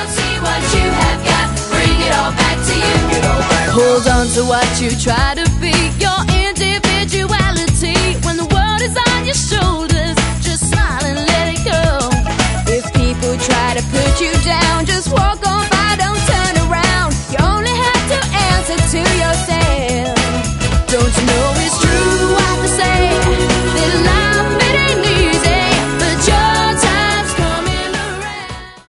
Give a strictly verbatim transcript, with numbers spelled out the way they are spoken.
don't see what you have got, bring it all back to you. Hold on to what you try to be, your individuality. When the world is on your shoulders, just smile and let it go. If people try to put you down, just walk on by, don't turn around. You only have to answer to yourself. Don't you know it's true?